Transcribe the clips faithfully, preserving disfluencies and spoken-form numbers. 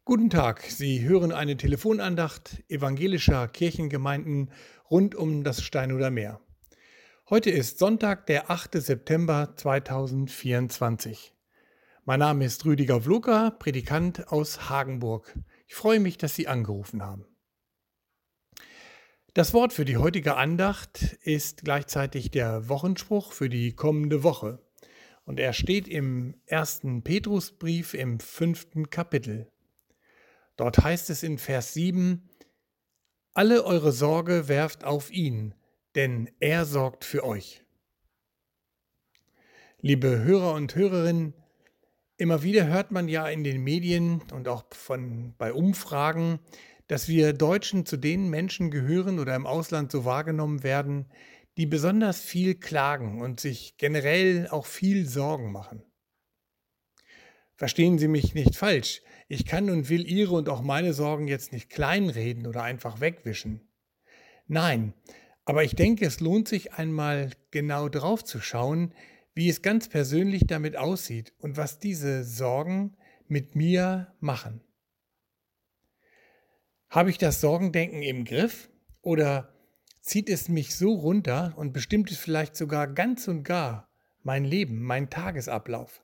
Guten Tag, Sie hören eine Telefonandacht evangelischer Kirchengemeinden rund um das Steinuder Meer. Heute ist Sonntag, der achte September zweitausendvierundzwanzig. Mein Name ist Rüdiger Vloker, Predikant aus Hagenburg. Ich freue mich, dass Sie angerufen haben. Das Wort für die heutige Andacht ist gleichzeitig der Wochenspruch für die kommende Woche. Und er steht im ersten Petrusbrief im fünften Kapitel. Dort heißt es in Vers sieben: Alle eure Sorge werft auf ihn, denn er sorgt für euch. Liebe Hörer und Hörerinnen, immer wieder hört man ja in den Medien und auch von, bei Umfragen, dass wir Deutschen zu den Menschen gehören oder im Ausland so wahrgenommen werden, die besonders viel klagen und sich generell auch viel Sorgen machen. Verstehen Sie mich nicht falsch. Ich kann und will Ihre und auch meine Sorgen jetzt nicht kleinreden oder einfach wegwischen. Nein, aber ich denke, es lohnt sich einmal genau drauf zu schauen, wie es ganz persönlich damit aussieht und was diese Sorgen mit mir machen. Habe ich das Sorgendenken im Griff oder zieht es mich so runter und bestimmt es vielleicht sogar ganz und gar mein Leben, mein Tagesablauf?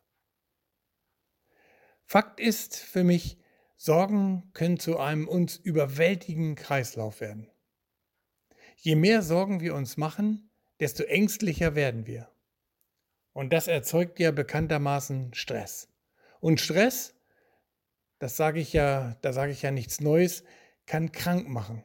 Fakt ist für mich, Sorgen können zu einem uns überwältigenden Kreislauf werden. Je mehr Sorgen wir uns machen, desto ängstlicher werden wir. Und das erzeugt ja bekanntermaßen Stress. Und Stress, das sage ich ja, da sage ich ja nichts Neues, kann krank machen.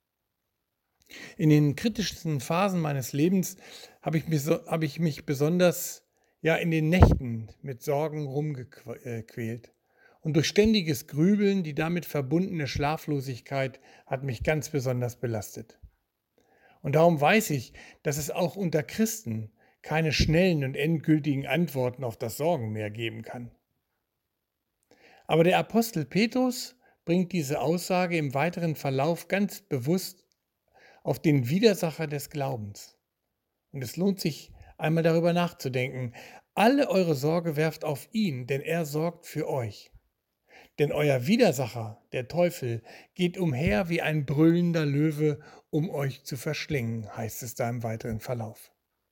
In den kritischsten Phasen meines Lebens habe ich mich, so, habe ich mich besonders ja in den Nächten mit Sorgen rumgequält. Und durch ständiges Grübeln, die damit verbundene Schlaflosigkeit hat mich ganz besonders belastet. Und darum weiß ich, dass es auch unter Christen keine schnellen und endgültigen Antworten auf das Sorgenmeer geben kann. Aber der Apostel Petrus bringt diese Aussage im weiteren Verlauf ganz bewusst auf den Widersacher des Glaubens. Und es lohnt sich, einmal darüber nachzudenken. Alle eure Sorge werft auf ihn, denn er sorgt für euch. Denn euer Widersacher, der Teufel, geht umher wie ein brüllender Löwe, um euch zu verschlingen, heißt es da im weiteren Verlauf.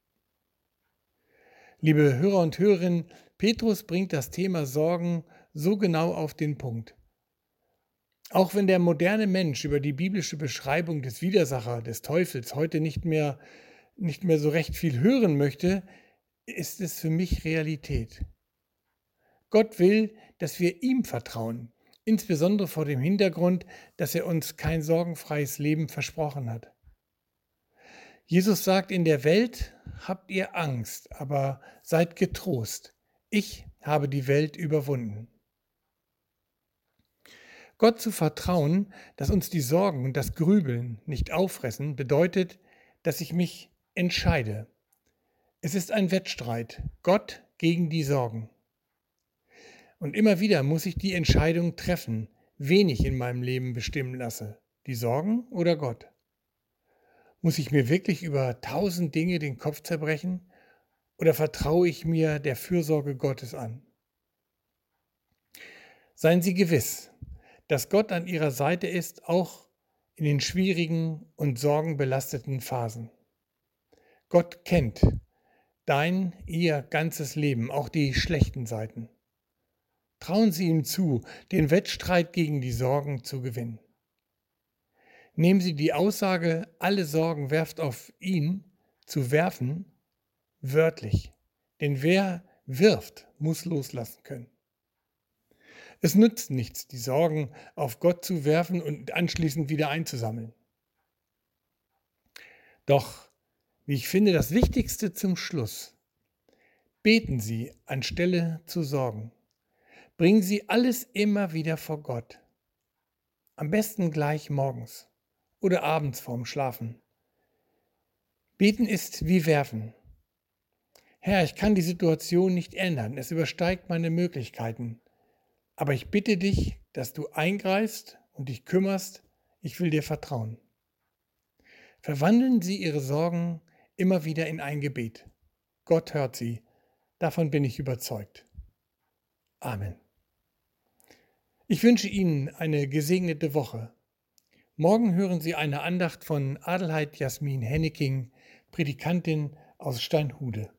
Liebe Hörer und Hörerinnen, Petrus bringt das Thema Sorgen so genau auf den Punkt. Auch wenn der moderne Mensch über die biblische Beschreibung des Widersachers, des Teufels, heute nicht mehr, nicht mehr so recht viel hören möchte, ist es für mich Realität. Gott will, dass wir ihm vertrauen, insbesondere vor dem Hintergrund, dass er uns kein sorgenfreies Leben versprochen hat. Jesus sagt, in der Welt habt ihr Angst, aber seid getrost. Ich habe die Welt überwunden. Gott zu vertrauen, dass uns die Sorgen und das Grübeln nicht auffressen, bedeutet, dass ich mich entscheide. Es ist ein Wettstreit, Gott gegen die Sorgen. Und immer wieder muss ich die Entscheidung treffen, wen ich in meinem Leben bestimmen lasse, die Sorgen oder Gott. Muss ich mir wirklich über tausend Dinge den Kopf zerbrechen oder vertraue ich mir der Fürsorge Gottes an? Seien Sie gewiss, dass Gott an Ihrer Seite ist, auch in den schwierigen und sorgenbelasteten Phasen. Gott kennt dein, Ihr ganzes Leben, auch die schlechten Seiten. Trauen Sie ihm zu, den Wettstreit gegen die Sorgen zu gewinnen. Nehmen Sie die Aussage, alle Sorgen werft auf ihn, zu werfen, wörtlich. Denn wer wirft, muss loslassen können. Es nützt nichts, die Sorgen auf Gott zu werfen und anschließend wieder einzusammeln. Doch, wie ich finde, das Wichtigste zum Schluss: Beten Sie anstelle zu sorgen. Bringen Sie alles immer wieder vor Gott. Am besten gleich morgens oder abends vorm Schlafen. Beten ist wie werfen. Herr, ich kann die Situation nicht ändern, es übersteigt meine Möglichkeiten. Aber ich bitte dich, dass du eingreifst und dich kümmerst, ich will dir vertrauen. Verwandeln Sie Ihre Sorgen immer wieder in ein Gebet. Gott hört sie, davon bin ich überzeugt. Amen. Ich wünsche Ihnen eine gesegnete Woche. Morgen hören Sie eine Andacht von Adelheid Jasmin Henneking, Predikantin aus Steinhude.